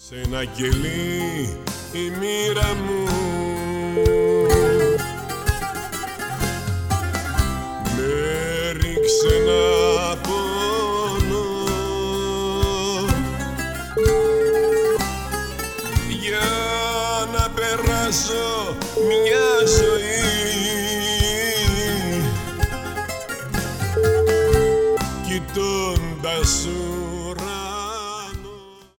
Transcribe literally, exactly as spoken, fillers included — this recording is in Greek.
Σ' ένα κελί η μοίρα μου με ρίξε να πόνο για να περάσω μια ζωή